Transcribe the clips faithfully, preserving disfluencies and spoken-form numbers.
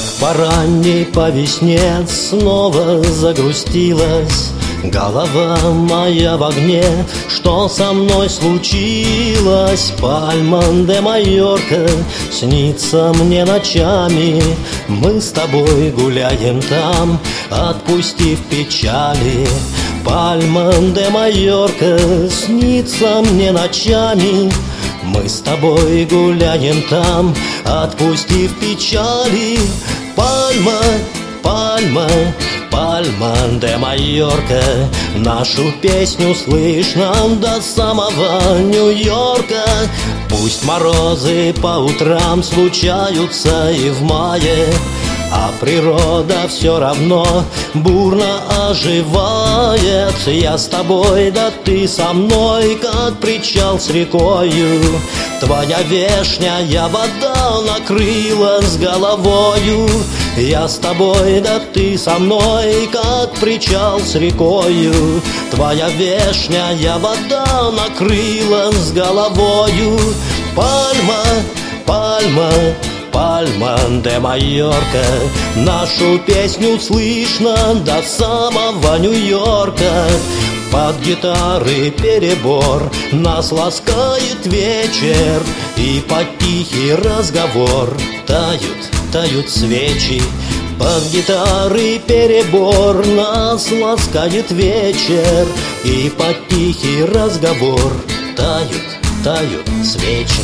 по ранней по весне снова загрустилась голова моя в огне. Что со мной случилось? Пальма де Майорка снится мне ночами. Мы с тобой гуляем там, отпустив печали. Пальма де Майорка снится мне ночами. Мы с тобой гуляем там, отпустив печали. Пальма, пальма, пальма де Майорка, нашу песню слышно до самого Нью-Йорка. Пусть морозы по утрам случаются и в мае, а природа все равно бурно оживает. Я с тобой, да ты со мной, как причал с рекою. Твоя вешняя вода накрыла с головою. Я с тобой, да ты со мной, как причал с рекою. Твоя вешняя вода накрыла с головою. Пальма, пальма, пальма де Майорка, нашу песню слышно до самого Нью-Йорка. Под гитары перебор нас ласкает вечер, и под тихий разговор тают, тают свечи. Под гитары перебор нас ласкает вечер, и под тихий разговор тают, тают свечи.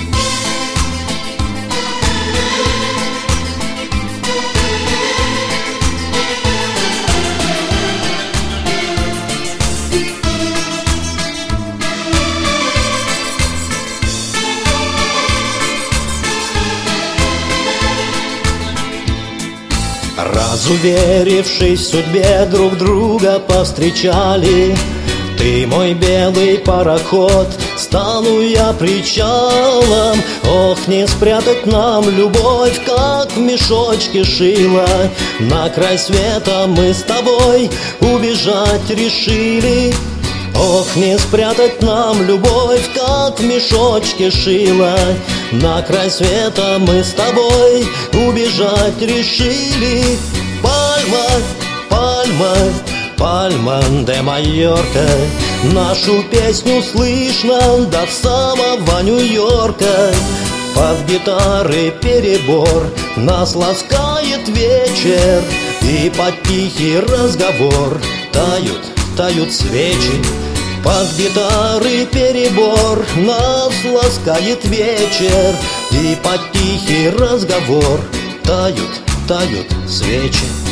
Разуверившись в судьбе, друг друга повстречали. Ты мой белый пароход, стану я причалом. Ох, не спрятать нам любовь, как в мешочке шила. На край света мы с тобой убежать решили. Ох, не спрятать нам любовь, как в мешочке шила. На край света мы с тобой убежать решили. Пальма, пальма, пальма де Майорка, нашу песню слышно до самого Нью-Йорка. Под гитары перебор нас ласкает вечер, и под тихий разговор тают, тают свечи. Под гитары перебор нас ласкает вечер, и под тихий разговор тают, тают свечи.